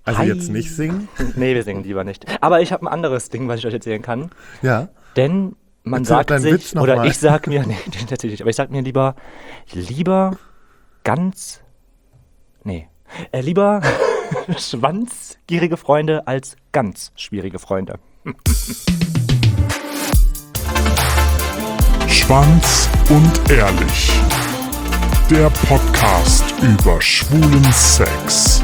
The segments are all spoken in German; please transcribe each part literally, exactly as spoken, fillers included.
Also Hi. jetzt nicht singen? Nee, wir singen lieber nicht. Aber ich habe ein anderes Ding, was ich euch erzählen kann. Ja. Denn man Erzähl sagt deinen sich, Witz noch oder mal. ich sag mir, nee, den erzähl ich nicht, aber ich sag mir lieber, lieber ganz, nee, äh, lieber schwanzgierige Freunde als ganz schwierige Freunde. Schwanz und Ehrlich. Der Podcast über schwulen Sex.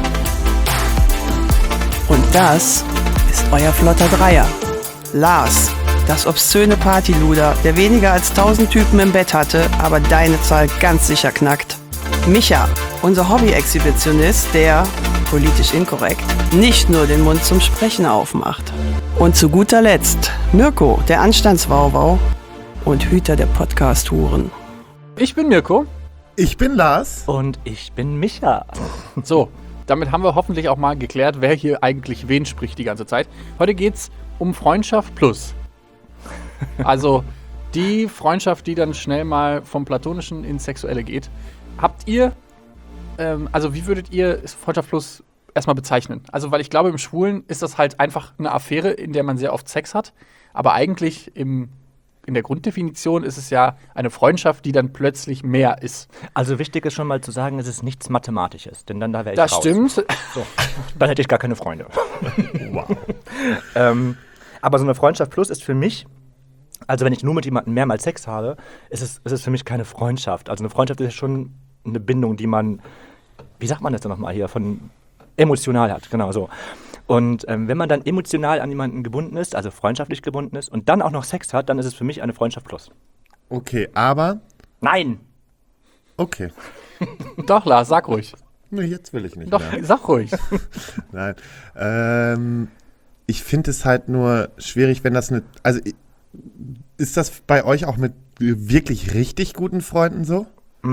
Und das ist euer flotter Dreier. Lars, das obszöne Partyluder, der weniger als tausend Typen im Bett hatte, aber deine Zahl ganz sicher knackt. Micha, unser Hobby-Exhibitionist, der, politisch inkorrekt, nicht nur den Mund zum Sprechen aufmacht. Und zu guter Letzt Mirko, der Anstandswauwau und Hüter der Podcast-Huren. Ich bin Mirko. Ich bin Lars. Und ich bin Micha. So, damit haben wir hoffentlich auch mal geklärt, wer hier eigentlich wen spricht die ganze Zeit. Heute geht's um Freundschaft plus. Also die Freundschaft, die dann schnell mal vom Platonischen ins Sexuelle geht. Habt ihr, ähm, also wie würdet ihr Freundschaft plus erstmal bezeichnen? Also weil ich glaube, im Schwulen ist das halt einfach eine Affäre, in der man sehr oft Sex hat. Aber eigentlich im In der Grunddefinition ist es ja eine Freundschaft, die dann plötzlich mehr ist. Also wichtig ist schon mal zu sagen, es ist nichts Mathematisches, denn dann da wäre ich Das raus. stimmt. So, dann hätte ich gar keine Freunde. Wow. ähm, aber so eine Freundschaft plus ist für mich, also wenn ich nur mit jemandem mehrmals Sex habe, ist es, ist es für mich keine Freundschaft. Also eine Freundschaft ist schon eine Bindung, die man, wie sagt man das denn nochmal hier, von emotional hat, genau so. Und ähm, wenn man dann emotional an jemanden gebunden ist, also freundschaftlich gebunden ist und dann auch noch Sex hat, dann ist es für mich eine Freundschaft plus. Okay, aber... Nein! Okay. Doch, Lars, sag ruhig. Nee, jetzt will ich nicht Doch, mehr. sag ruhig. Nein. Ähm, ich finde es halt nur schwierig, wenn das eine... Also ist das bei euch auch mit wirklich richtig guten Freunden so?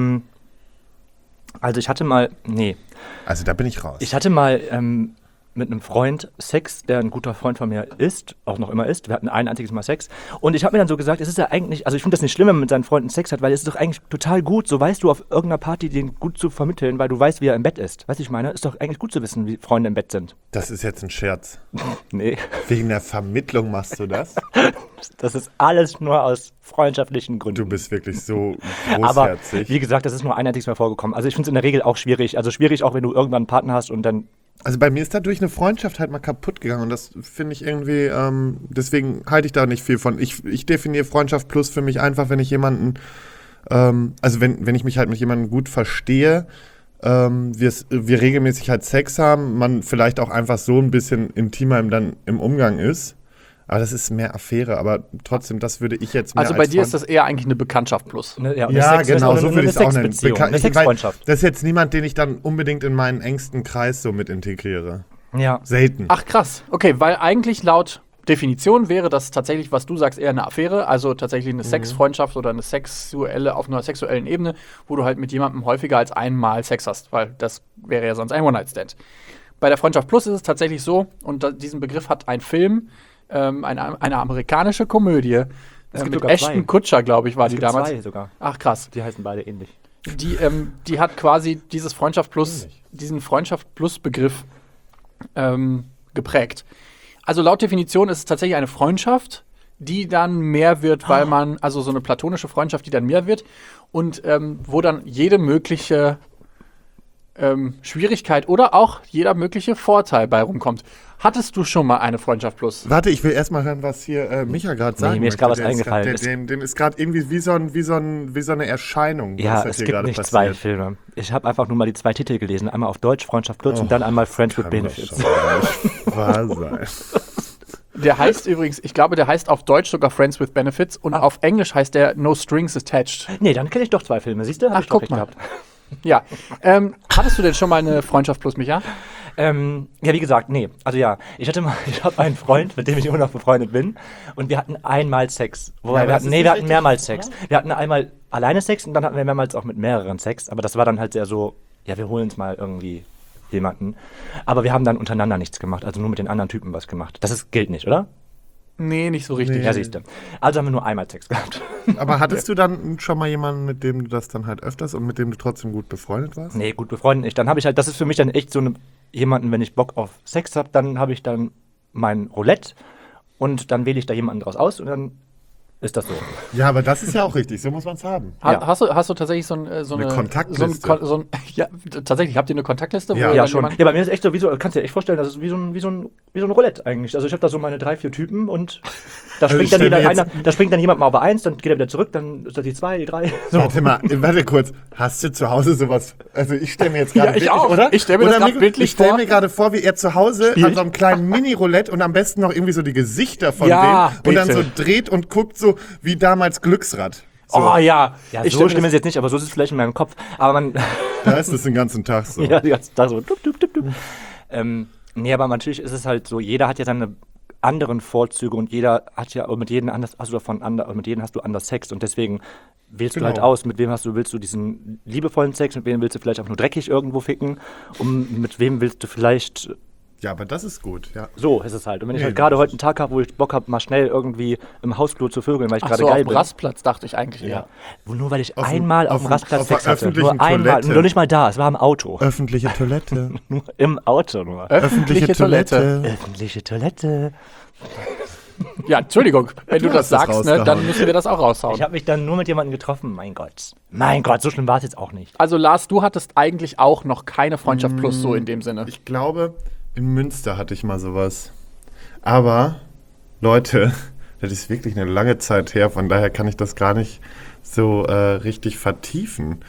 Also ich hatte mal, nee, Also da bin ich raus. ich hatte mal ähm, mit einem Freund Sex, der ein guter Freund von mir ist, auch noch immer ist. Wir hatten ein einziges Mal Sex. Und ich habe mir dann so gesagt, es ist ja eigentlich, also ich finde das nicht schlimm, wenn man mit seinen Freunden Sex hat, weil es ist doch eigentlich total gut, so weißt du auf irgendeiner Party den gut zu vermitteln, weil du weißt, wie er im Bett ist. Weißt du, ich meine? Ist doch eigentlich gut zu wissen, wie Freunde im Bett sind. Das ist jetzt ein Scherz. Nee, Wegen der Vermittlung machst du das? das ist alles nur aus freundschaftlichen Gründen. Du bist wirklich so Aber großherzig. wie gesagt, das ist nur ein einziges Mal vorgekommen. Also ich finde es in der Regel auch schwierig. Also schwierig auch, wenn du irgendwann einen Partner hast und dann Also bei mir ist dadurch eine Freundschaft halt mal kaputt gegangen und das finde ich irgendwie, ähm, deswegen halte ich da nicht viel von. Ich, ich definiere Freundschaft plus für mich einfach, wenn ich jemanden, ähm, also wenn, wenn ich mich halt mit jemandem gut verstehe, ähm, wir regelmäßig halt Sex haben, man vielleicht auch einfach so ein bisschen intimer im, dann im Umgang ist. Aber das ist mehr Affäre, aber trotzdem, das würde ich jetzt mehr Also bei als dir ist Freund- das eher eigentlich eine Bekanntschaft plus. Ne, ja, eine Ja, Sex- genau, eine- so eine- würde ich es eine auch nennen. Sexbeziehung, Beka- eine ich- weil Sexfreundschaft. Das ist jetzt niemand, den ich dann unbedingt in meinen engsten Kreis so mit integriere. Ja. Selten. Ach krass. Okay, weil eigentlich laut Definition wäre das tatsächlich, was du sagst, eher eine Affäre, also tatsächlich eine Sexfreundschaft oder eine sexuelle, auf einer sexuellen Ebene, wo du halt mit jemandem häufiger als einmal Sex hast, weil das wäre ja sonst ein One-Night-Stand. Bei der Freundschaft Plus ist es tatsächlich so, und da, diesen Begriff hat ein Film, ähm, eine, eine amerikanische Komödie, äh, gibt mit sogar Ashton zwei. Kutscher, glaube ich, war Es die gibt damals. zwei sogar. Ach krass. Die heißen beide ähnlich. Die, ähm, die hat quasi dieses Freundschaft Plus, diesen Freundschaft Plus Begriff ähm, geprägt. Also laut Definition ist es tatsächlich eine Freundschaft, die dann mehr wird, weil man, also so eine platonische Freundschaft, die dann mehr wird und ähm, wo dann jede mögliche ähm, Schwierigkeit oder auch jeder mögliche Vorteil bei rumkommt. Hattest du schon mal eine Freundschaft Plus? Warte, ich will erst mal hören, was hier äh, Micha gerade Nee, sagen mir ist möchte. grad was Der ist eingefallen. grad- Es- Der, dem, dem ist gerade irgendwie wie so, ein, wie, so ein, wie so eine Erscheinung. Ja, was es hier gibt gerade nicht passiert. zwei Filme. Ich habe einfach nur mal die zwei Titel gelesen. Einmal auf Deutsch Freundschaft Plus und dann einmal Friends with Kann doch Benefits. schon gar nicht wahr sein. Der heißt übrigens, ich glaube, der heißt auf Deutsch sogar Friends with Benefits und auf Englisch heißt der No Strings Attached. Nee, dann kenne ich doch zwei Filme. Siehst du? Hab Ach, ich doch guck recht mal. gehabt. Ja. Ähm, hattest du denn schon mal eine Freundschaft Plus, Micha? Ähm, ja, wie gesagt, nee. Also ja, ich hatte mal, ich habe einen Freund, mit dem ich immer noch befreundet bin, und wir hatten einmal Sex. Wobei Ja, wir das hatten, ist nee, nicht wir hatten richtig, mehrmals Sex. Wir hatten einmal alleine Sex und dann hatten wir mehrmals auch mit mehreren Sex. Aber das war dann halt sehr so, ja, wir holen uns mal irgendwie jemanden. Aber wir haben dann untereinander nichts gemacht, also nur mit den anderen Typen was gemacht. Das ist, gilt nicht, oder? Nee, nicht so richtig. Nee. Ja, siehst du. Also haben wir nur einmal Sex gehabt. Aber hattest du dann schon mal jemanden, mit dem du das dann halt öfters und mit dem du trotzdem gut befreundet warst? Nee, gut befreundet nicht. Dann habe ich halt, das ist für mich dann echt so eine, jemanden, wenn ich Bock auf Sex habe, dann habe ich dann mein Roulette und dann wähle ich da jemanden draus aus und dann ist das so. Ja, aber das ist ja auch richtig, so muss man es haben. Ha, Ja. hast, du, hast du tatsächlich so, ein, äh, so Eine eine, Kontaktliste. So ein, Kon- so ein, ja, tatsächlich, habt ihr eine Kontaktliste? Ja. ihr Ja, dann schon. jemanden- Ja, bei mir ist echt so, wie so, kannst du dir echt vorstellen, das ist wie so ein, wie so ein, wie so ein Roulette eigentlich. Also ich habe da so meine drei, vier Typen und da Also springt, ich dann, stell jeder, mir jetzt- einer, da springt dann jemand mal auf eins, dann geht er wieder zurück, dann ist das die zwei, die drei. So. Warte mal, warte kurz. Hast du zu Hause sowas? Also ich stelle mir jetzt gerade Ja, ich bildlich, auch. oder? Ich stell mir das Oder grad mir- bildlich Ich stelle vor. mir gerade vor, wie er zu Hause Spielt. an so einem kleinen Mini-Roulette und am besten noch irgendwie so die Gesichter von Ja, denen und dann bitte. so dreht und guckt so wie damals Glücksrad. So, Oh ja. Ja, ich so stell schlimm mir ist es jetzt nicht, aber so ist es vielleicht in meinem Kopf. Aber man, da ist es den ganzen Tag so. ja, die ganze Tag so, dup, dup, dup, dup. Ähm, nee, aber natürlich ist es halt so, jeder hat ja seine anderen Vorzüge und jeder hat ja, mit jedem anders, hast du davon ander, mit jedem hast du anders Sex und deswegen wählst Genau. du halt aus, mit wem hast du, willst du diesen liebevollen Sex, mit wem willst du vielleicht auch nur dreckig irgendwo ficken und mit wem willst du vielleicht, Ja, aber das ist gut, ja. so ist es halt. Und wenn ich Nee, halt gerade das heute einen Tag habe, wo ich Bock habe, mal schnell irgendwie im Hausflur zu vögeln, weil ich Ach gerade so, auf geil dem bin. Rastplatz dachte ich eigentlich eher. Ja. Wo nur weil ich Auf dem- einmal auf auf dem dem- Rastplatz auf der Sex hatte. Nur öffentlichen einmal, Toilette. nur nicht mal da, es war im Auto. Öffentliche Toilette. Nur im Auto nur. Öffentliche Toilette. Öffentliche Toilette. Ja, Entschuldigung, wenn du, Du das hast das sagst, ne, rausgehauen. dann müssen wir das auch raushauen. Ich habe mich dann nur mit jemandem getroffen, mein Gott. Mein Gott, so schlimm war es jetzt auch nicht. Also Lars, du hattest eigentlich auch noch keine Freundschaft plus so in dem Sinne. Ich glaube, in Münster hatte ich mal sowas. Aber, Leute, das ist wirklich eine lange Zeit her, von daher kann ich das gar nicht so äh, richtig vertiefen.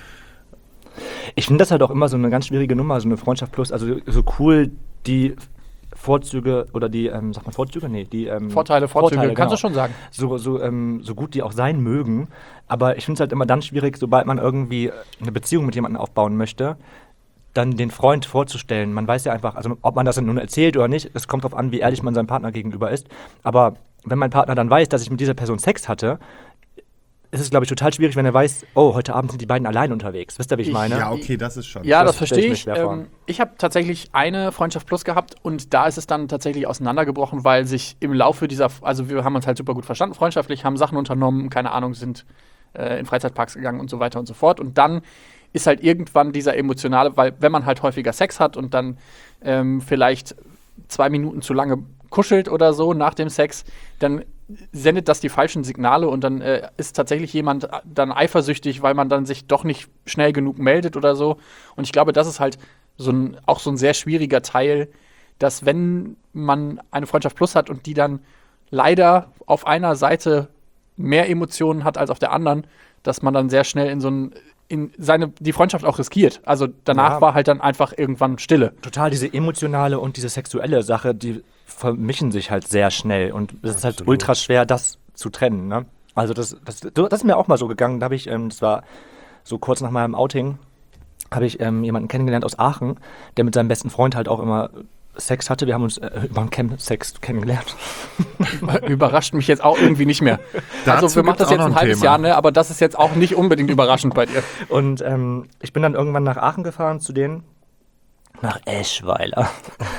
Ich finde das halt auch immer so eine ganz schwierige Nummer, so eine Freundschaft plus, also so cool die Vorzüge oder die, ähm, sagt man Vorzüge? Nee, die ähm, Vorteile, Vorzüge, kannst genau. du schon sagen. So, so, ähm, so gut die auch sein mögen, aber ich finde es halt immer dann schwierig, sobald man irgendwie eine Beziehung mit jemandem aufbauen möchte, dann den Freund vorzustellen. Man weiß ja einfach, also ob man das dann nun erzählt oder nicht, es kommt darauf an, wie ehrlich man seinem Partner gegenüber ist. Aber wenn mein Partner dann weiß, dass ich mit dieser Person Sex hatte, ist es, glaube ich, total schwierig, wenn er weiß, oh, heute Abend sind die beiden allein unterwegs. Wisst ihr, wie ich meine? Ja, okay, das ist schon. Ja, Das das, stell ich verstehe mir ich. schwer vor. Ähm, ich habe tatsächlich eine Freundschaft plus gehabt und da ist es dann tatsächlich auseinandergebrochen, weil sich im Laufe dieser, also wir haben uns halt super gut verstanden, freundschaftlich, haben Sachen unternommen, keine Ahnung, sind äh, in Freizeitparks gegangen und so weiter und so fort. Und dann ist halt irgendwann dieser emotionale, weil wenn man halt häufiger Sex hat und dann ähm, vielleicht zwei Minuten zu lange kuschelt oder so nach dem Sex, dann sendet das die falschen Signale und dann äh, ist tatsächlich jemand dann eifersüchtig, weil man dann sich doch nicht schnell genug meldet oder so. Und ich glaube, das ist halt so ein, auch so ein sehr schwieriger Teil, dass wenn man eine Freundschaft plus hat und die dann leider auf einer Seite mehr Emotionen hat als auf der anderen, dass man dann sehr schnell in so ein in seine die Freundschaft auch riskiert. Also danach Ja. war halt dann einfach irgendwann Stille. Total, diese emotionale und diese sexuelle Sache, die vermischen sich halt sehr schnell und es ist halt Absolut. ultra schwer, das zu trennen. Ne? Also das, das, das ist mir auch mal so gegangen, da habe ich, ähm, das war so kurz nach meinem Outing, habe ich ähm, jemanden kennengelernt aus Aachen, der mit seinem besten Freund halt auch immer Sex hatte. Wir haben uns äh, über einen Camp-Sex kennengelernt. Überrascht mich jetzt auch irgendwie nicht mehr. Dazu Also wir machen gibt's das auch jetzt noch ein ein halbes Thema. Jahr, ne? Aber das ist jetzt auch nicht unbedingt überraschend bei dir. Und ähm, ich bin dann irgendwann nach Aachen gefahren zu denen, nach Eschweiler.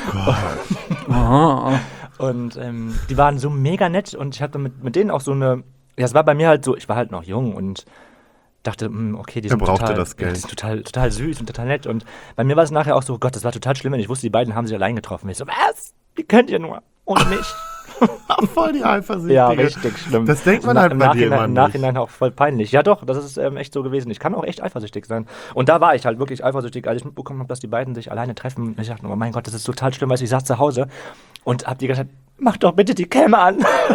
Und ähm, die waren so mega nett und ich hatte mit, mit denen auch so eine, ja, es war bei mir halt so, ich war halt noch jung und dachte, mh, okay, die Der sind, brauchte total, das Geld. die sind total, total süß und total nett. Und bei mir war es nachher auch so, Gott, das war total schlimm, wenn ich wusste, die beiden haben sich allein getroffen. Ich so, was? Wie könnt ihr nur? Ohne mich? Voll die Eifersüchtige. Ja, richtig schlimm. Das denkt man Na- halt im bei dir Nachhinein, immer Im nicht. Nachhinein auch voll peinlich. Ja doch, das ist ähm, echt so gewesen. Ich kann auch echt eifersüchtig sein. Und da war ich halt wirklich eifersüchtig, als ich mitbekommen habe, dass die beiden sich alleine treffen. Und ich dachte, oh mein Gott, das ist total schlimm, weil ich saß zu Hause und hab die gesagt, mach doch bitte die Cam an.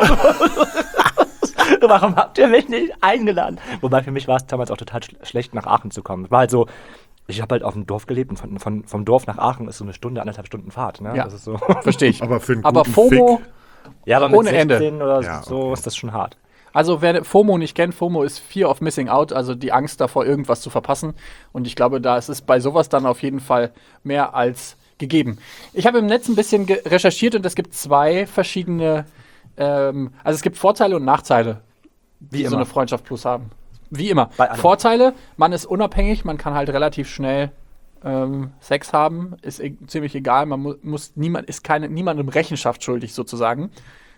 Warum habt ihr mich nicht eingeladen? Wobei für mich war es damals auch total sch schlecht, nach Aachen zu kommen. Es war halt so, ich habe halt auf dem Dorf gelebt und von, von, vom Dorf nach Aachen ist so eine Stunde, anderthalb Stunden Fahrt. Ne? Ja. Das ist so. Verstehe ich. Aber für einen Aber guten FOMO, Fick. Ja, aber mit Ohne Ende. sechzehn oder Ja, so okay. ist das schon hart. also wer FOMO nicht kennt, FOMO ist Fear of Missing Out, also die Angst davor, irgendwas zu verpassen. Und ich glaube, da ist es bei sowas dann auf jeden Fall mehr als gegeben. Ich habe im Netz ein bisschen ge- recherchiert und es gibt zwei verschiedene, ähm, also es gibt Vorteile und Nachteile, Wie die so immer. eine Freundschaft plus haben. Wie immer. Bei allem. Vorteile, man ist unabhängig, man kann halt relativ schnell ähm, Sex haben, ist e ziemlich egal, man mu muss niemand, ist keine, niemandem Rechenschaft schuldig sozusagen.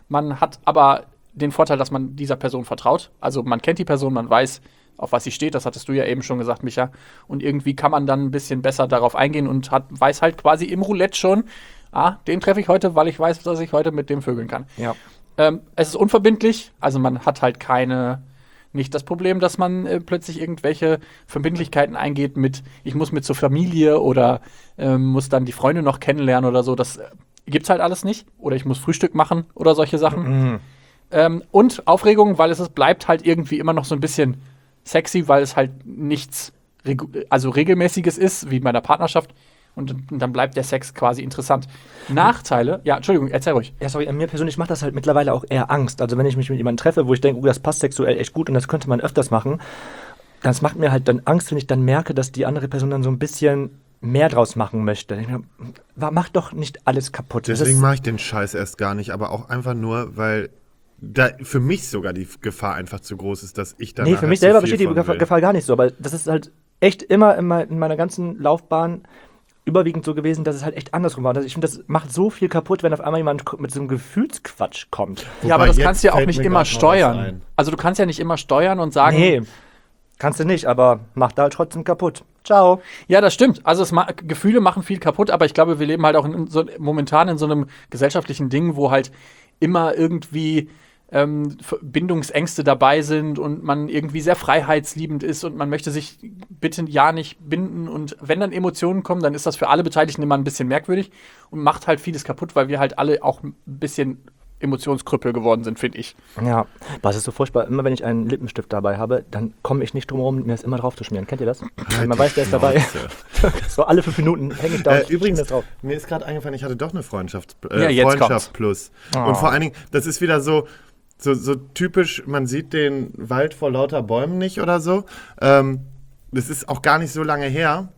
Man hat aber den Vorteil, dass man dieser Person vertraut. Also man kennt die Person, man weiß, auf was sie steht. Das hattest du ja eben schon gesagt, Micha. Und irgendwie kann man dann ein bisschen besser darauf eingehen und hat, weiß halt quasi im Roulette schon, ah, den treffe ich heute, weil ich weiß, dass ich heute mit dem vögeln kann. Ja. Ähm, es ist unverbindlich, also man hat halt keine, nicht das Problem, dass man äh, plötzlich irgendwelche Verbindlichkeiten eingeht mit, ich muss mit zur Familie oder ähm, muss dann die Freunde noch kennenlernen oder so. Das äh, gibt's halt alles nicht. Oder ich muss Frühstück machen oder solche Sachen. Mhm. Ähm, und Aufregung, weil es ist, bleibt halt irgendwie immer noch so ein bisschen sexy, weil es halt nichts regu- also regelmäßiges ist, wie bei einer Partnerschaft. Und, und dann bleibt der Sex quasi interessant. Nachteile, ja, Entschuldigung, erzähl ruhig. Ja, sorry, mir persönlich macht das halt mittlerweile auch eher Angst. Also wenn ich mich mit jemandem treffe, wo ich denke, oh, das passt sexuell echt gut und das könnte man öfters machen, das macht mir halt dann Angst, wenn ich dann merke, dass die andere Person dann so ein bisschen mehr draus machen möchte. Ich mir, mach doch nicht alles kaputt. Das Deswegen ist- mache ich den Scheiß erst gar nicht, aber auch einfach nur, weil da für mich sogar die Gefahr einfach zu groß ist, dass ich da Nee, für nachher mich zu selber viel besteht die von Gefahr, will. Gefahr gar nicht so, aber das ist halt echt immer in, mei- in meiner ganzen Laufbahn überwiegend so gewesen, dass es halt echt andersrum war. Also ich finde, das macht so viel kaputt, wenn auf einmal jemand ko- mit so einem Gefühlsquatsch kommt. Ja, aber Wobei, das jetzt kannst du ja auch fällt nicht mir immer grad noch was steuern. ein. Also du kannst ja nicht immer steuern und sagen, Nee, kannst du nicht, aber macht da halt trotzdem kaputt. Ciao. ja, das stimmt. Also es ma Gefühle machen viel kaputt, aber ich glaube, wir leben halt auch in so, momentan in so einem gesellschaftlichen Ding, wo halt immer irgendwie ähm, Ver- Bindungsängste dabei sind und man irgendwie sehr freiheitsliebend ist und man möchte sich bitte ja nicht binden. Und wenn dann Emotionen kommen, dann ist das für alle Beteiligten immer ein bisschen merkwürdig und macht halt vieles kaputt, weil wir halt alle auch ein bisschen Emotionskrüppel geworden sind, finde ich. Ja, aber es ist so furchtbar. Immer wenn ich einen Lippenstift dabei habe, dann komme ich nicht drum herum, mir das immer drauf zu schmieren. Kennt ihr das? Halt Man die weiß, der ist dabei. Schnauze. So alle fünf Minuten hänge ich da Äh, und übrigens, schmier das drauf. mir ist gerade eingefallen, ich hatte doch eine Freundschaft, äh, Ja, jetzt Freundschaft kommt's. plus. Oh. Und vor allen Dingen, das ist wieder so, so, so typisch, man sieht den Wald vor lauter Bäumen nicht oder so. Ähm, das ist auch gar nicht so lange her.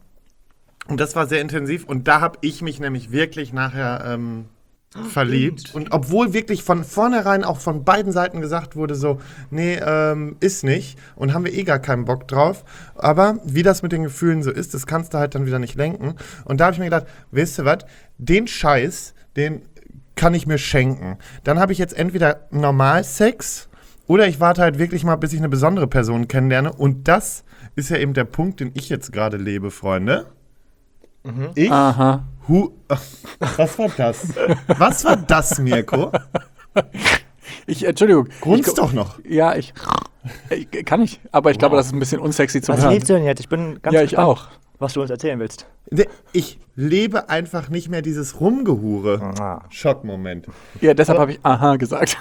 Und das war sehr intensiv. Und da habe ich mich nämlich wirklich nachher ähm, verliebt. Und obwohl wirklich von vornherein auch von beiden Seiten gesagt wurde, so, nee, ähm, ist nicht. Und haben wir eh gar keinen Bock drauf. Aber wie das mit den Gefühlen so ist, das kannst du halt dann wieder nicht lenken. Und da habe ich mir gedacht, weißt du was, den Scheiß, den kann ich mir schenken. Dann habe ich jetzt entweder Normalsex oder ich warte halt wirklich mal, bis ich eine besondere Person kennenlerne. Und das ist ja eben der Punkt, den ich jetzt gerade lebe, Freunde. Ich Aha. Hu Was war das? Was war das, Mirko? Ich, Entschuldigung. Grunzt ich, doch noch. Ja, ich, ich. Kann ich. Aber ich glaube, das ist ein bisschen unsexy zu Was hören. lebst du denn jetzt? Ich bin ganz Ja, ich gespannt, auch. was du uns erzählen willst. Ich lebe einfach nicht mehr dieses Rumgehure. Ah. Schockmoment. Ja, deshalb habe ich aha gesagt.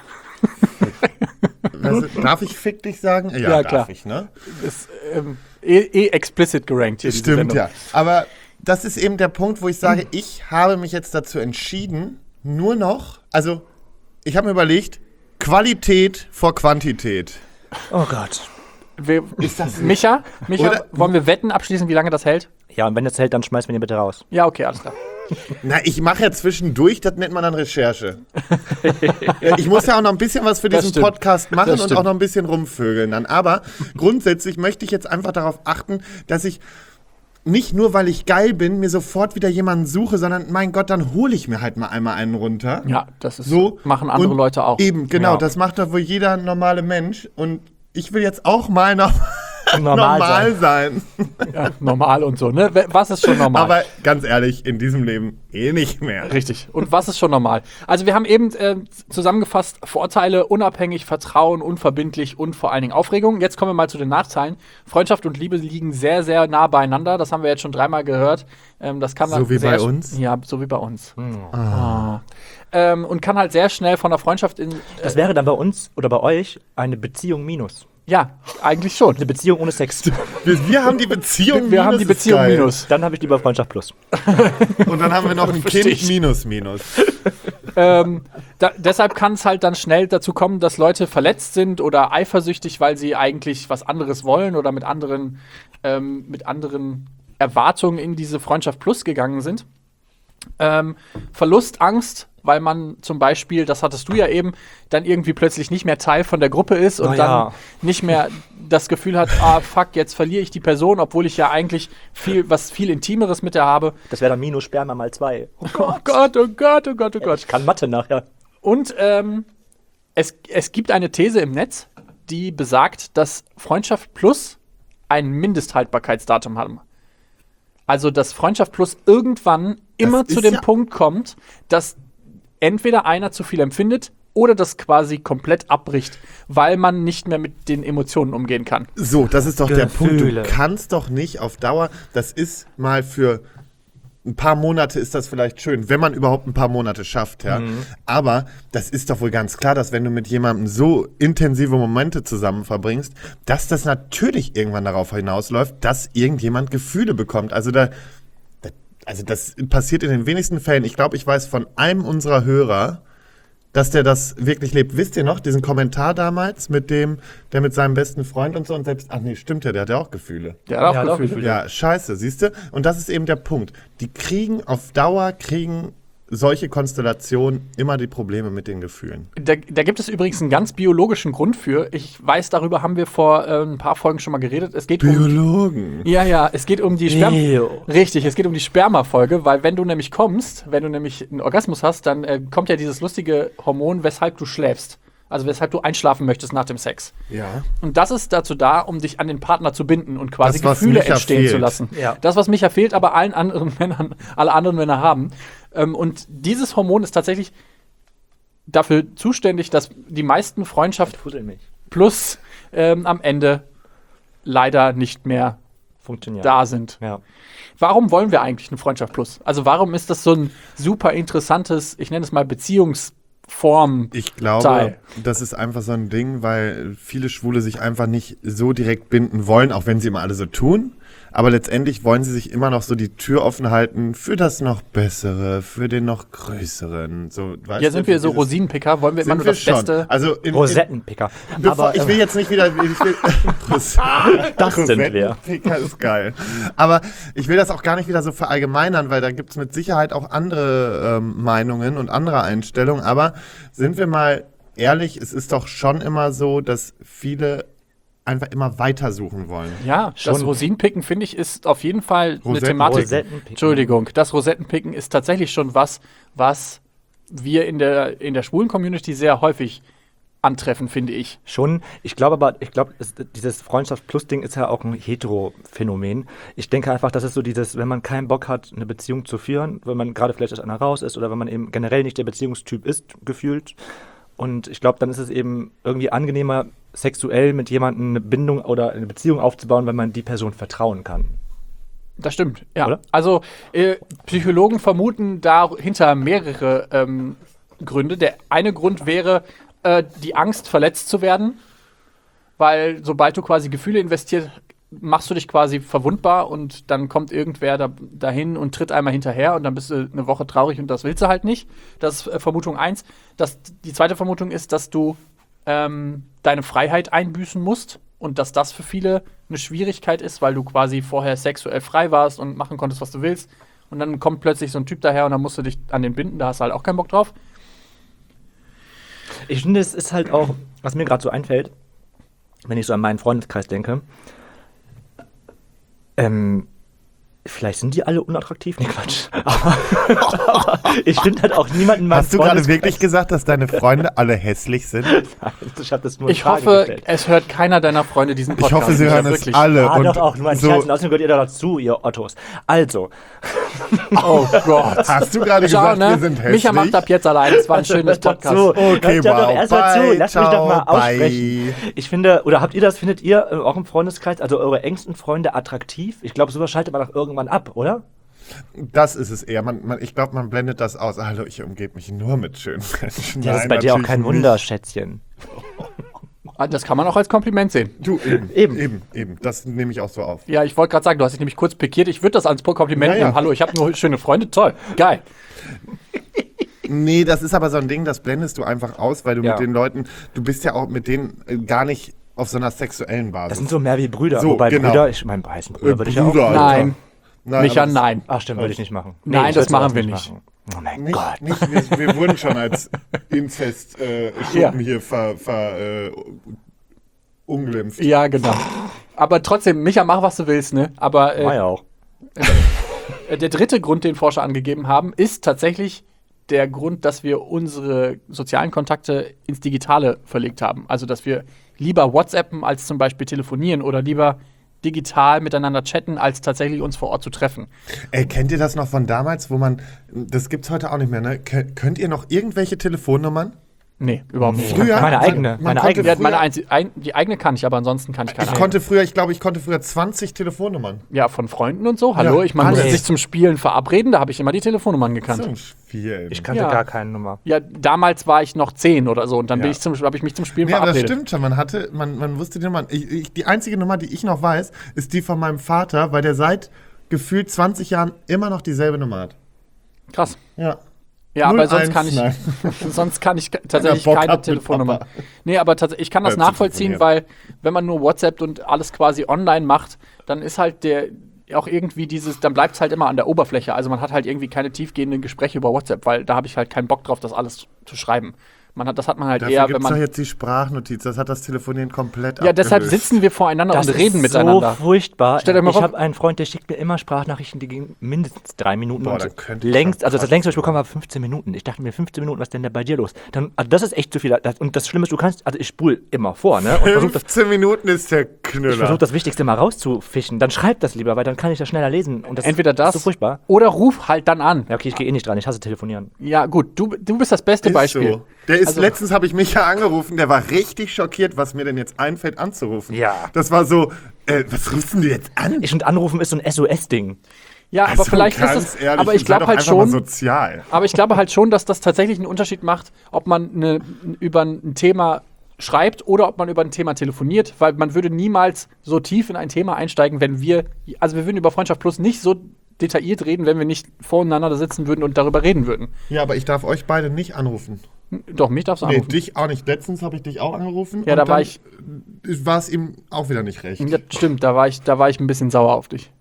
Also, darf ich fick dich sagen? Ja, Ja, darf klar. ich, ne? Ist ähm, eh, eh explicit gerankt hier. diese Stimmt, Sendung. ja. Aber das ist eben der Punkt, wo ich sage, ich habe mich jetzt dazu entschieden, nur noch, also ich habe mir überlegt, Qualität vor Quantität. Oh Gott. Wir, Ist das nicht- Micha, Micha Oder- wollen wir Wetten abschließen, wie lange das hält? Ja, und wenn das hält, dann schmeiß mir den bitte raus. Ja, okay, alles klar. Na, ich mache ja zwischendurch, das nennt man dann Recherche. Ja, ich muss ja auch noch ein bisschen was für Das diesen stimmt. Podcast machen Das und stimmt. auch noch ein bisschen rumvögeln dann. Aber grundsätzlich möchte ich jetzt einfach darauf achten, dass ich nicht nur, weil ich geil bin, mir sofort wieder jemanden suche, sondern mein Gott, dann hole ich mir halt mal einmal einen runter. Ja, das ist So machen andere und Leute auch. Eben, genau, Ja. das macht doch wohl jeder normale Mensch. Und ich will jetzt auch mal noch Normal normal sein. Ja, normal und so, ne? Was ist schon normal? Aber ganz ehrlich, in diesem Leben eh nicht mehr. Richtig. Und was ist schon normal? Also wir haben eben äh, zusammengefasst Vorteile, unabhängig, Vertrauen, unverbindlich und vor allen Dingen Aufregung. Jetzt kommen wir mal zu den Nachteilen. Freundschaft und Liebe liegen sehr, sehr nah beieinander. Das haben wir jetzt schon dreimal gehört. Ähm, das kann So dann wie sehr bei sch- uns? Ja, so wie bei uns. Ah. Ähm, und kann halt sehr schnell von der Freundschaft in... Äh, Das wäre dann bei uns oder bei euch eine Beziehung minus. ja, eigentlich schon. Eine Beziehung ohne Sex. Wir, wir haben die Beziehung Wir haben die minus, ist Beziehung geil. minus. Dann habe ich lieber Freundschaft plus. Und dann haben wir noch ein Versteh Kind ich. minus minus. ähm, da, deshalb kann es halt dann schnell dazu kommen, dass Leute verletzt sind oder eifersüchtig, weil sie eigentlich was anderes wollen oder mit anderen, ähm, mit anderen Erwartungen in diese Freundschaft Plus gegangen sind. Ähm, Verlustangst, weil man zum Beispiel, das hattest du ja eben, dann irgendwie plötzlich nicht mehr Teil von der Gruppe ist und Oh dann ja. nicht mehr das Gefühl hat, ah fuck, jetzt verliere ich die Person, obwohl ich ja eigentlich viel, was viel Intimeres mit der habe. Das wäre dann minus Sperma mal zwei. Oh Oh Gott, oh Gott, oh Gott, oh Gott. Ich kann Mathe nachher. Und ähm, es, es gibt eine These im Netz, die besagt, dass Freundschaft Plus ein Mindesthaltbarkeitsdatum hat. Also, dass Freundschaft Plus irgendwann immer Das zu ist dem ja- Punkt kommt, dass entweder einer zu viel empfindet oder das quasi komplett abbricht, weil man nicht mehr mit den Emotionen umgehen kann. So, das ist doch der Punkt. Gefühle. Du kannst doch nicht auf Dauer, das ist mal für ein paar Monate ist das vielleicht schön, wenn man überhaupt ein paar Monate schafft, ja. Mhm. Aber das ist doch wohl ganz klar, dass wenn du mit jemandem so intensive Momente zusammen verbringst, dass das natürlich irgendwann darauf hinausläuft, dass irgendjemand Gefühle bekommt. Also da, da also das passiert in den wenigsten Fällen. Ich glaube, ich weiß von einem unserer Hörer, dass der das wirklich lebt. Wisst ihr noch, diesen Kommentar damals mit dem, der mit seinem besten Freund und so und selbst, ach nee, stimmt ja, der hat ja auch Gefühle. Der hat auch Ja, hat auch Gefühle. Gefühle. Ja, scheiße, siehst du? Und das ist eben der Punkt. Die kriegen auf Dauer, kriegen solche Konstellationen immer die Probleme mit den Gefühlen. Da, da gibt es übrigens einen ganz biologischen Grund für. Ich weiß, darüber haben wir vor äh, ein paar Folgen schon mal geredet. Es geht um Biologen. Ja, ja, es geht um die Sperma. Bio. Richtig, es geht um die Sperma-Folge, weil wenn du nämlich kommst, wenn du nämlich einen Orgasmus hast, dann äh, kommt ja dieses lustige Hormon, weshalb du schläfst. Also weshalb du einschlafen möchtest nach dem Sex. Ja. Und das ist dazu da, um dich an den Partner zu binden und quasi Das, was Gefühle Micha entstehen fehlt. zu lassen. Ja. Das, was Micha fehlt, aber allen anderen Männern, alle anderen Männer haben. Ähm, und dieses Hormon ist tatsächlich dafür zuständig, dass die meisten Freundschaft Fussel mich. plus ähm, am Ende leider nicht mehr Funktioniert. da sind. Ja. Warum wollen wir eigentlich eine Freundschaft Plus? Also warum ist das so ein super interessantes, ich nenne es mal Beziehungsform? Ich glaube, Teil. das ist einfach so ein Ding, weil viele Schwule sich einfach nicht so direkt binden wollen, auch wenn sie immer alle so tun. Aber letztendlich wollen sie sich immer noch so die Tür offen halten für das noch Bessere, für den noch Größeren. So, weißt Ja, du, sind wir für so dieses- Rosinenpicker? Wollen wir immer Sind nur wir das schon. Beste? Also in, in, Rosettenpicker. Bevor, Aber, ich will ähm, jetzt nicht wieder. Ich will, Ros- Das sind wir. Rosettenpicker ist geil. Aber ich will das auch gar nicht wieder so verallgemeinern, weil da gibt es mit Sicherheit auch andere ähm, Meinungen und andere Einstellungen. Aber sind wir mal ehrlich, es ist doch schon immer so, dass viele einfach immer weitersuchen wollen. Ja, das Schon. Rosinenpicken, finde ich, ist auf jeden Fall eine Rosetten- Thematik. Rosettenpicken. Entschuldigung, das Rosettenpicken ist tatsächlich schon was, was wir in der, in der schwulen Community sehr häufig antreffen, finde ich. Schon. Ich glaube aber, ich glaube, es- dieses Freundschaft-Plus-Ding ist ja auch ein Hetero-Phänomen. Ich denke einfach, das ist so dieses, wenn man keinen Bock hat, eine Beziehung zu führen, wenn man gerade vielleicht aus einer raus ist oder wenn man eben generell nicht der Beziehungstyp ist, gefühlt. Und ich glaube, dann ist es eben irgendwie angenehmer, sexuell mit jemandem eine Bindung oder eine Beziehung aufzubauen, wenn man die Person vertrauen kann. Das stimmt, ja. Oder? Also äh, Psychologen vermuten dahinter mehrere ähm, Gründe. Der eine Grund wäre äh, die Angst, verletzt zu werden, weil sobald du quasi Gefühle investierst, machst du dich quasi verwundbar und dann kommt irgendwer da, dahin und tritt einmal hinterher und dann bist du eine Woche traurig und das willst du halt nicht. Das ist äh, Vermutung eins. Das, die zweite Vermutung ist, dass du ähm, deine Freiheit einbüßen musst und dass das für viele eine Schwierigkeit ist, weil du quasi vorher sexuell frei warst und machen konntest, was du willst. Und dann kommt plötzlich so ein Typ daher und dann musst du dich an den binden, da hast du halt auch keinen Bock drauf. Ich finde, es ist halt auch, was mir gerade so einfällt, wenn ich so an meinen Freundeskreis denke, ähm, vielleicht sind die alle unattraktiv, nee, Quatsch. Aber, aber ich finde halt auch niemanden in meinem Hast du gerade Freundeskreis- wirklich gesagt, dass deine Freunde alle hässlich sind? Nein, ich habe das nur in Ich Frage hoffe, gestellt. es hört keiner deiner Freunde diesen Ich Podcast. hoffe, sie Ja, hören es wirklich. alle. Ah, und doch auch, nur ein so, Scherz. Und außerdem gehört ihr da dazu, ihr Ottos. Also, Oh Gott. hast du gerade Schau, gesagt, ne? wir sind hässlich? Micha macht ab jetzt allein. Es war ein schönes Podcast. dazu. Okay, Hört doch wow. erst mal zu. Bye, Lasst mich doch mal ciao, aussprechen. bye. Ich finde, oder habt ihr das, findet ihr äh, auch im Freundeskreis, also eure engsten Freunde attraktiv? Ich glaube, sowas schaltet man doch irgendwann ab, oder? Das ist es eher. Man, man, ich glaube, man blendet das aus. Hallo, ich umgebe mich nur mit schönen Menschen. Ja, das ist Nein, bei dir auch natürlich kein nicht. Wunder, Schätzchen. Ah, das kann man auch als Kompliment sehen. Du, eben, Eben. eben, eben. Das nehme ich auch so auf. Ja, ich wollte gerade sagen, du hast dich nämlich kurz pikiert. Ich würde das als Kompliment Ja, ja. nehmen. Hallo, ich habe nur schöne Freunde. Toll. Geil. Nee, das ist aber so ein Ding, das blendest du einfach aus, weil du Ja. mit den Leuten, du bist ja auch mit denen äh, gar nicht auf so einer sexuellen Basis. Das sind so mehr wie Brüder. So, Wobei genau. Brüder, ich meine, heißen Brüder Äh, würde ich ja auch Bruder, machen. Alter. Nein. Nein, Micha, aber das- nein. Ach stimmt, würde ich nicht machen. Nein, ich das würde machen sowas wir nicht nicht. machen. Oh mein Nicht, Gott. nicht, wir, wir wurden schon als Inzest äh, Schuppen hier ver, ver äh, unglimpft. Ja, genau. Aber trotzdem, Micha, mach, was du willst, ne? Aber War äh, ja auch. der dritte Grund, den Forscher angegeben haben, ist tatsächlich der Grund, dass wir unsere sozialen Kontakte ins Digitale verlegt haben. Also, dass wir lieber WhatsAppen als zum Beispiel telefonieren oder lieber digital miteinander chatten, als tatsächlich uns vor Ort zu treffen. Ey, kennt ihr das noch von damals, wo man, das gibt's heute auch nicht mehr, ne? K- könnt ihr noch irgendwelche Telefonnummern? Nee, überhaupt nicht. Früher, Meine man- eigene, man meine konnte eigene. Ja, früher- meine einzi- ein, die eigene kann ich, aber ansonsten kann ich keine. Ich konnte früher, ich glaube, ich konnte früher zwanzig Telefonnummern. Ja, von Freunden und so. Hallo, Ja, ich meine, alles. musste sich zum Spielen verabreden, da habe ich immer die Telefonnummern gekannt. So ein Spiel. Ich kannte Ja. gar keine Nummer. Ja, damals war ich noch zehn oder so und dann Ja. bin ich zum, habe ich mich zum Spielen Ja, aber das verabredet. stimmt schon. Man hatte, man, man wusste die Nummer. Ich, ich, die einzige Nummer, die ich noch weiß, ist die von meinem Vater, weil der seit gefühlt zwanzig Jahren immer noch dieselbe Nummer hat. Krass. Ja. Ja, aber null sonst eins, kann ich nein. sonst kann ich tatsächlich Bock keine hat mit Telefonnummer. Papa. Nee, aber tats- ich kann das Äh, zu nachvollziehen, telefonieren. weil wenn man nur WhatsApp und alles quasi online macht, dann ist halt der auch irgendwie dieses, dann bleibt es halt immer an der Oberfläche. Also man hat halt irgendwie keine tiefgehenden Gespräche über WhatsApp, weil da habe ich halt keinen Bock drauf, das alles zu schreiben. Man hat, das hat man halt Dafür eher, gibt wenn es doch man. jetzt die Sprachnotiz. Das hat das Telefonieren komplett Ja, deshalb abgelöst. sitzen wir voreinander Das und reden ist miteinander. so furchtbar. Stell dir mal ich vor- habe einen Freund, der schickt mir immer Sprachnachrichten, die gehen mindestens drei Minuten. Boah, und da könnte ich längst, schon also das kotzen. längste, was ich bekommen habe, fünfzehn Minuten. Ich dachte mir, fünfzehn Minuten, was ist denn da bei dir los? Dann, also das ist echt zu viel. Das, und das Schlimme ist, du kannst, also ich spule immer vor, ne? Und versuche das, fünfzehn Minuten ist der ich Knüller. versuch das Wichtigste mal rauszufischen. Dann schreib das lieber, weil dann kann ich das schneller lesen. Und das Entweder das ist so furchtbar. oder ruf halt dann an. Ja, okay, ich gehe eh nicht dran. Ich hasse telefonieren. Ja, gut, du, du bist das beste Ist Beispiel. so. Der ist, Also- letztens habe ich Micha angerufen, der war richtig schockiert, was mir denn jetzt einfällt anzurufen. Ja. Das war so, äh, was rufst denn du jetzt an? Ich und Anrufen ist so ein S O S-Ding. Ja, aber Also vielleicht ist ganz es. ehrlich, aber ich sei glaube doch halt einfach mal schon. sozial. Aber ich glaube halt schon, dass das tatsächlich einen Unterschied macht, ob man eine, über ein Thema schreibt oder ob man über ein Thema telefoniert, weil man würde niemals so tief in ein Thema einsteigen, wenn wir, also wir würden über Freundschaft Plus nicht so detailliert reden, wenn wir nicht voreinander sitzen würden und darüber reden würden. Ja, aber ich darf euch beide nicht anrufen. Doch, mich darfst du Nee, anrufen. dich auch nicht. Letztens habe ich dich auch angerufen. Ja, und da war dann ich- War es ihm auch wieder nicht recht. Ja, stimmt, da war ich, da war ich ein bisschen sauer auf dich.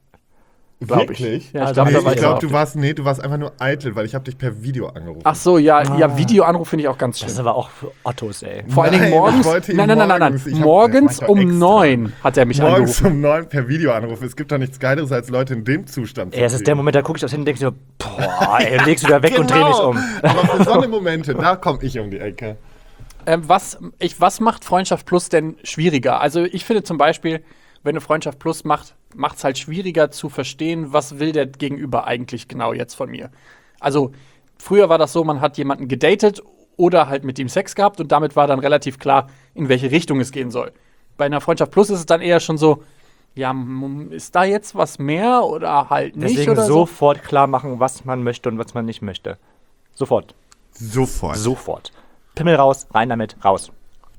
glaub ich. Wirklich? Ja, ich Also glaube, Nee, da war ich ich sauer glaube, auf du dich. warst, nee, du warst einfach nur eitel, weil ich habe dich per Video angerufen. Ach so, ja, ja, Videoanruf finde ich auch ganz Das ist schlimm. aber auch für Ottos, ey. Vor allen Dingen Nein, ich morgens. wollte ihn Nein, nein, nein, nein, nein. morgens. Ich hab- Morgens das mach ich doch um extra. neun hat er mich Morgens angerufen. um neun per Videoanruf. Es gibt doch nichts Geileres, als Leute in dem Zustand zu Ey, das ist der kriegen. Moment, da gucke ich aufs Handy und denke so, boah, ey, legst du wieder weg und dreh mich Genau. um. Aber für so eine Momente, da komme ich um die Ecke. Ähm, was, ich, was macht Freundschaft Plus denn schwieriger? Also ich finde zum Beispiel, wenn eine Freundschaft Plus macht, macht es halt schwieriger zu verstehen, was will der Gegenüber eigentlich genau jetzt von mir. Also früher war das so, man hat jemanden gedatet oder halt mit ihm Sex gehabt und damit war dann relativ klar, in welche Richtung es gehen soll. Bei einer Freundschaft Plus ist es dann eher schon so, ja, m- ist da jetzt was mehr oder halt nicht Deswegen oder so? sofort klar machen, was man möchte und was man nicht möchte. Sofort. Sofort. Sofort. Pimmel raus, rein damit, raus.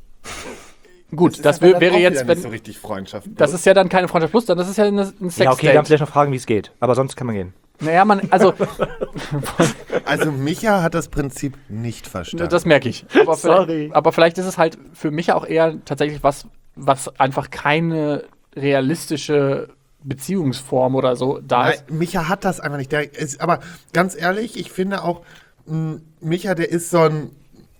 Gut, das, ist aber wär, dann wäre auch jetzt, wieder wenn, nicht so richtig Freundschaft. das ist ja dann keine Freundschaft Plus, dann das ist ja eine, ein Sex Ja, okay, dann vielleicht noch fragen, wie es geht. Aber sonst kann man gehen. Naja, man, also Also Micha hat das Prinzip nicht verstanden. das merke ich. Aber Sorry. vielleicht, aber vielleicht ist es halt für mich auch eher tatsächlich was, was einfach keine realistische Beziehungsform oder so da Nein, ist. Micha hat das einfach nicht. Der ist, aber ganz ehrlich, ich finde auch, mh, Micha, der ist so ein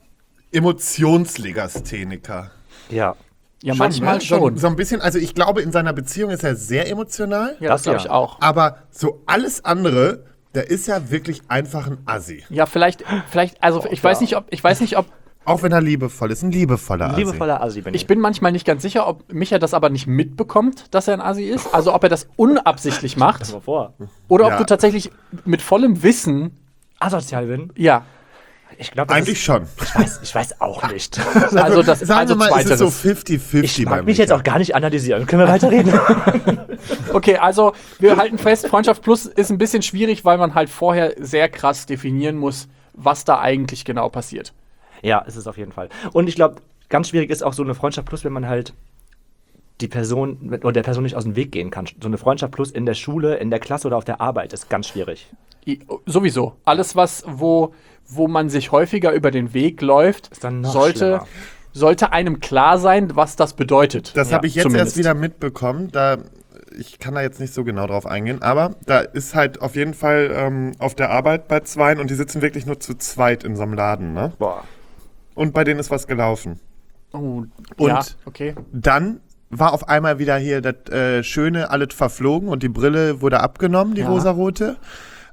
Emotionslegastheniker. Ja. Ja, manchmal ne? schon. So, so ein bisschen, also ich glaube, in seiner Beziehung ist er sehr emotional. Ja, das Das glaube ja. ich auch. Aber so alles andere, der ist ja wirklich einfach ein Assi. Ja, vielleicht, vielleicht, also ich weiß nicht, ob, ich weiß nicht, ob, Auch wenn er liebevoll ist, ein liebevoller Assi. Liebevoller Assi bin ich. ich bin manchmal nicht ganz sicher, ob Micha das aber nicht mitbekommt, dass er ein Assi ist. Also ob er das unabsichtlich macht mal vor. oder ob Ja. du tatsächlich mit vollem Wissen, Asozial bin? ja, Ich glaube, das Eigentlich ist, schon. ich weiß, ich weiß auch nicht. also das, Sagen also wir mal, es ist so zweiteres. fifty fifty Ich bei mag mich Micha. jetzt auch gar nicht analysieren. Können wir weiterreden? Okay, also wir halten fest, Freundschaft Plus ist ein bisschen schwierig, weil man halt vorher sehr krass definieren muss, was da eigentlich genau passiert. Ja, ist es auf jeden Fall. Und ich glaube, ganz schwierig ist auch so eine Freundschaft plus, wenn man halt die Person oder der Person nicht aus dem Weg gehen kann. So eine Freundschaft plus in der Schule, in der Klasse oder auf der Arbeit ist ganz schwierig. I- Sowieso. Alles, was, wo, wo man sich häufiger über den Weg läuft, Ist dann noch sollte, schlimmer. sollte einem klar sein, was das bedeutet. Das Ja, habe ich jetzt zumindest. erst wieder mitbekommen. Da, ich kann da jetzt nicht so genau drauf eingehen, aber da ist halt auf jeden Fall ähm, auf der Arbeit bei Zweien und die sitzen wirklich nur zu zweit in so einem Laden, ne? Boah. Und bei denen ist was gelaufen. Oh, Und- ja, okay. Dann war auf einmal wieder hier das äh, Schöne, alles verflogen und die Brille wurde abgenommen, die Ja. rosarote.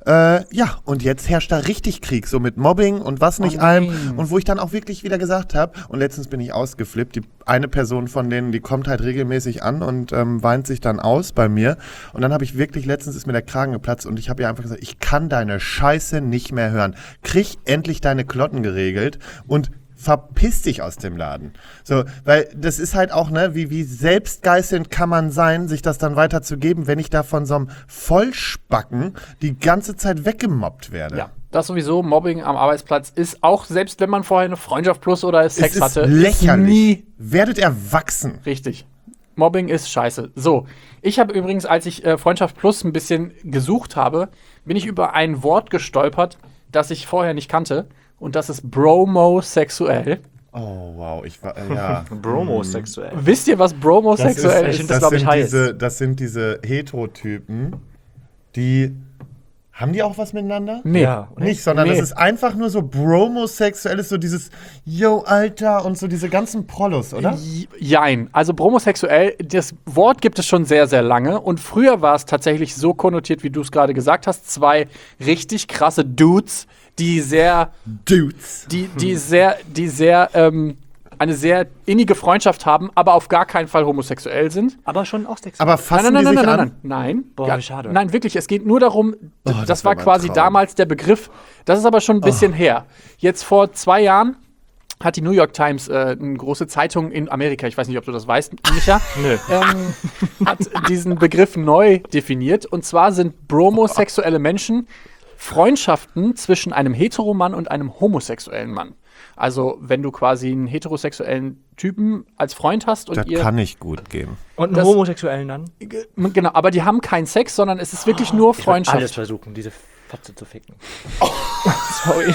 Äh, ja, und jetzt herrscht da richtig Krieg, so mit Mobbing und was nicht Oh allem. nein. Und wo ich dann auch wirklich wieder gesagt habe, und letztens bin ich ausgeflippt, die eine Person von denen, die kommt halt regelmäßig an und ähm, weint sich dann aus bei mir. Und dann habe ich wirklich, letztens ist mir der Kragen geplatzt und ich habe ihr einfach gesagt, ich kann deine Scheiße nicht mehr hören. Krieg endlich deine Klotten geregelt und verpiss dich aus dem Laden. So, weil das ist halt auch, ne, wie, wie selbstgeißelnd kann man sein, sich das dann weiterzugeben, wenn ich da von so einem Vollspacken die ganze Zeit weggemobbt werde. Ja, das sowieso, Mobbing am Arbeitsplatz ist auch, selbst wenn man vorher eine Freundschaft plus oder Sex es ist hatte, lächerlich. ist nie Werdet erwachsen. richtig. Mobbing ist scheiße. So, ich habe übrigens, als ich äh, Freundschaft plus ein bisschen gesucht habe, bin ich über ein Wort gestolpert, das ich vorher nicht kannte. Und das ist bromosexuell. Oh, wow, ich war, äh, ja. Bromosexuell. Wisst ihr, was bromosexuell das ist? ist- das, das glaub ich, sind heiß. diese, das sind diese Heterotypen, die, haben die auch was miteinander? Nee. Ja. Nicht, sondern Nee. das ist einfach nur so bromosexuell, ist so dieses Yo, Alter und so diese ganzen Prollos, oder? J- Jein. Also bromosexuell, das Wort gibt es schon sehr, sehr lange. Und früher war es tatsächlich so konnotiert, wie du es gerade gesagt hast. Zwei richtig krasse Dudes, die sehr, Dudes. die, die sehr, die sehr, ähm, eine sehr innige Freundschaft haben, aber auf gar keinen Fall homosexuell sind. Aber schon auch sexuell. Aber Nein, fassen nein, nein, die nein, sich nein, an? nein, nein. Boah, Ja, wie schade. Nein, wirklich, es geht nur darum, d- das, das war wär mein quasi Traum. damals der Begriff, das ist aber schon ein bisschen her. Jetzt vor zwei Jahren hat die New York Times, äh, eine große Zeitung in Amerika, ich weiß nicht, ob du das weißt, Micha, Nö. ähm, hat diesen Begriff neu definiert. Und zwar sind bromosexuelle Menschen Freundschaften zwischen einem Heteromann und einem homosexuellen Mann. Also wenn du quasi einen heterosexuellen Typen als Freund hast und Das ihr kann nicht gut gehen. Und einen das- Homosexuellen dann? genau, aber die haben keinen Sex, sondern es ist wirklich nur Ich würd Freundschaft. alles versuchen, diese Fotze zu ficken. Sorry.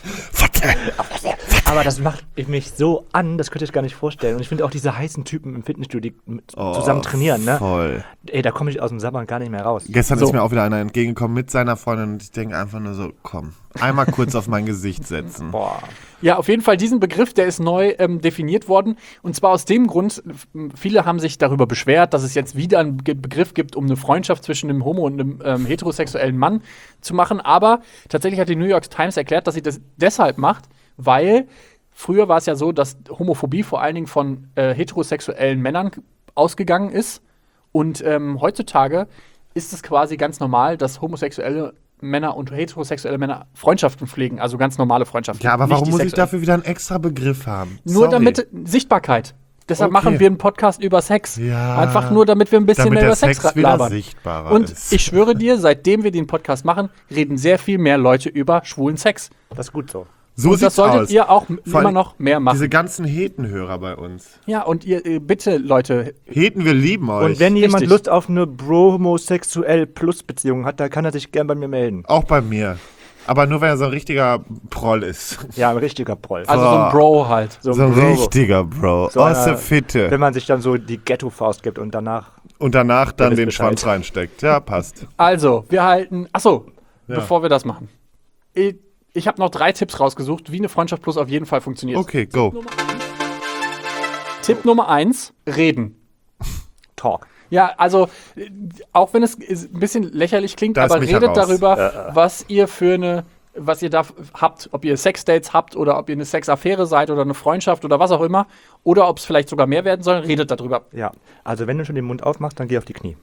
Aber das macht mich so an, das könnt ihr euch gar nicht vorstellen. Und ich finde auch diese heißen Typen im Fitnessstudio, die mit- zusammen trainieren, ne? Voll. Ey, da komme ich aus dem Sabbern gar nicht mehr raus. Gestern So. ist mir auch wieder einer entgegengekommen mit seiner Freundin und ich denke einfach nur so, komm, einmal kurz auf mein Gesicht setzen. Boah. Ja, auf jeden Fall diesen Begriff, der ist neu ähm, definiert worden. Und zwar aus dem Grund, f- viele haben sich darüber beschwert, dass es jetzt wieder einen Ge- Begriff gibt, um eine Freundschaft zwischen einem homo- und einem ähm, heterosexuellen Mann zu machen. Aber tatsächlich hat die New York Times erklärt, dass sie das deshalb macht, weil früher war es ja so, dass Homophobie vor allen Dingen von äh, heterosexuellen Männern ausgegangen ist. Und ähm, heutzutage ist es quasi ganz normal, dass homosexuelle Männer und heterosexuelle Männer Freundschaften pflegen, also ganz normale Freundschaften. Ja, aber nicht warum die muss ich sexuellen. dafür wieder einen extra Begriff haben? Nur Sorry. damit Sichtbarkeit. Deshalb Okay. machen wir einen Podcast über Sex. Ja, Einfach nur, damit wir ein bisschen damit mehr der über Sex, Sex wieder labern. sichtbarer Und ist. ich schwöre dir, seitdem wir den Podcast machen, reden sehr viel mehr Leute über schwulen Sex. Das ist gut so. So Und das sieht's solltet aus. ihr auch m- Vor immer allem noch mehr machen. Diese ganzen Hetenhörer bei uns. Ja, und ihr äh, bitte, Leute, Heten, wir lieben euch. Und wenn jemand Richtig. Lust auf eine bromosexuell plus Beziehung hat, dann kann er sich gern bei mir melden. Auch bei mir. Aber nur, wenn er so ein richtiger Proll ist. Ja, ein richtiger Proll. also so ein Bro halt. so So ein Bro. richtiger Bro. So Aus der einer- Fitte. Wenn man sich dann so die Ghetto-Faust gibt und danach. Und danach dann wisst den Bescheid. Schwanz reinsteckt. Ja, passt. Also, wir halten. Achso, Ja. bevor wir das machen. Ich, ich habe noch drei Tipps rausgesucht, wie eine Freundschaft plus auf jeden Fall funktioniert. Okay, go. Tipp Nummer eins: Reden. Talk. Ja, also, äh, auch wenn es ist ein bisschen lächerlich klingt, Da ist aber Micha redet raus. darüber, was ihr für eine, was ihr da f- habt, ob ihr Sexdates habt oder ob ihr eine Sexaffäre seid oder eine Freundschaft oder was auch immer, oder ob es vielleicht sogar mehr werden soll, redet darüber. Ja. Also, wenn du schon den Mund aufmachst, dann geh auf die Knie.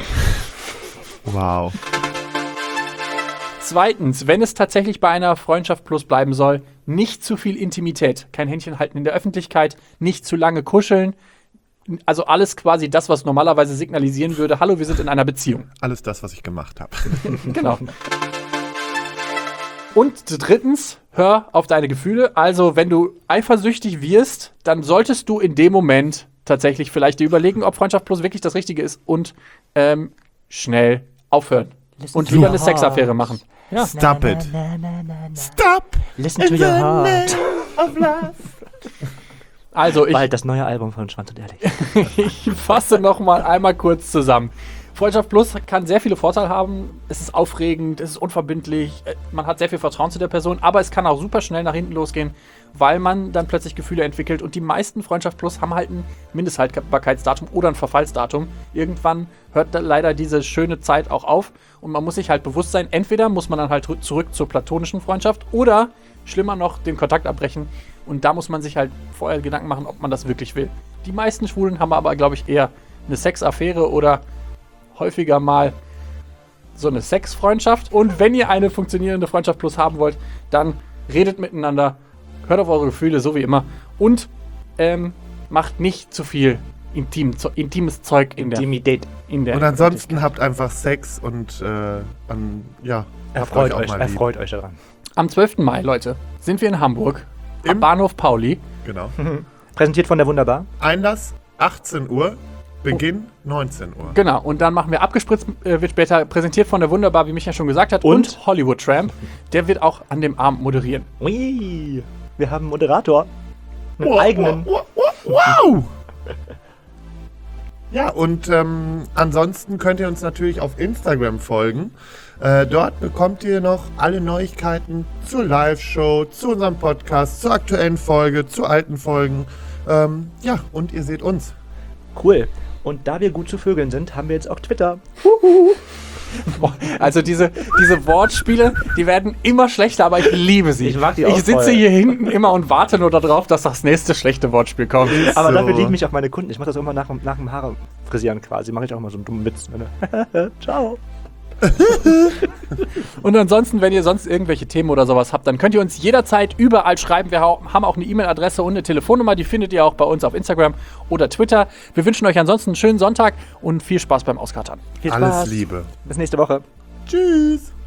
Wow. Zweitens, wenn es tatsächlich bei einer Freundschaft plus bleiben soll, nicht zu viel Intimität. Kein Händchen halten in der Öffentlichkeit, nicht zu lange kuscheln. Also alles quasi das, was normalerweise signalisieren würde, hallo, wir sind in einer Beziehung. Alles das, was ich gemacht habe. Genau. Und drittens, hör auf deine Gefühle. Also, wenn du eifersüchtig wirst, dann solltest du in dem Moment tatsächlich vielleicht dir überlegen, ob Freundschaft plus wirklich das Richtige ist und ähm, schnell aufhören. Und lieber eine Sexaffäre machen. Ja. Stop it. Stop. Listen to your heart. Of love. Also, ich, Bald das neue Album von Schwanz und Ehrlich. ich fasse noch mal einmal kurz zusammen. Freundschaft Plus kann sehr viele Vorteile haben. Es ist aufregend, es ist unverbindlich, man hat sehr viel Vertrauen zu der Person, aber es kann auch super schnell nach hinten losgehen, weil man dann plötzlich Gefühle entwickelt. Und die meisten Freundschaft Plus haben halt ein Mindesthaltbarkeitsdatum oder ein Verfallsdatum. Irgendwann hört da leider diese schöne Zeit auch auf und man muss sich halt bewusst sein, entweder muss man dann halt zurück zur platonischen Freundschaft oder schlimmer noch, den Kontakt abbrechen. Und da muss man sich halt vorher Gedanken machen, ob man das wirklich will. Die meisten Schwulen haben aber, glaube ich, eher eine Sexaffäre oder häufiger mal so eine Sexfreundschaft. Und wenn ihr eine funktionierende Freundschaft Plus haben wollt, dann redet miteinander, hört auf eure Gefühle, so wie immer. Und ähm, macht nicht zu viel intim, zo- intimes Zeug in Intimität. der, in der Und ansonsten habt einfach Sex und äh, an, ja, Erfreut habt euch, mal lieb. erfreut euch daran. Am zwölften Mai, Leute, sind wir in Hamburg am Im- Bahnhof Pauli. Genau. Präsentiert von der Wunderbar. Einlass achtzehn Uhr, Beginn neunzehn Uhr. Genau, und dann machen wir abgespritzt, äh, wird später präsentiert von der Wunderbar, wie Micha schon gesagt hat, und, Und? Hollywood Tramp. Der wird auch an dem Abend moderieren. Ui, wir haben einen Moderator. Einen eigenen. Wow! wow. Ja, und ähm, ansonsten könnt ihr uns natürlich auf Instagram folgen. Äh, dort bekommt ihr noch alle Neuigkeiten zur Live-Show, zu unserem Podcast, zur aktuellen Folge, zu alten Folgen. Ähm, ja, und ihr seht uns. Cool. Und da wir gut zu Vögeln sind, haben wir jetzt auch Twitter. Also diese, diese Wortspiele, die werden immer schlechter, aber ich liebe sie. Ich mag die auch Ich sitze voll. hier hinten immer und warte nur darauf, dass das nächste schlechte Wortspiel kommt. Aber So. dafür lieben mich auch meine Kunden. Ich mache das immer nach, nach dem Haare frisieren quasi. Mache ich auch immer so einen dummen Witz. Ne? Ciao. Und ansonsten, wenn ihr sonst irgendwelche Themen oder sowas habt, dann könnt ihr uns jederzeit überall schreiben. Wir hau- haben auch eine E-Mail-Adresse und eine Telefonnummer. Die findet ihr auch bei uns auf Instagram oder Twitter. Wir wünschen euch ansonsten einen schönen Sonntag und viel Spaß beim Auskatern. Viel Spaß. Alles Liebe. Bis nächste Woche. Tschüss.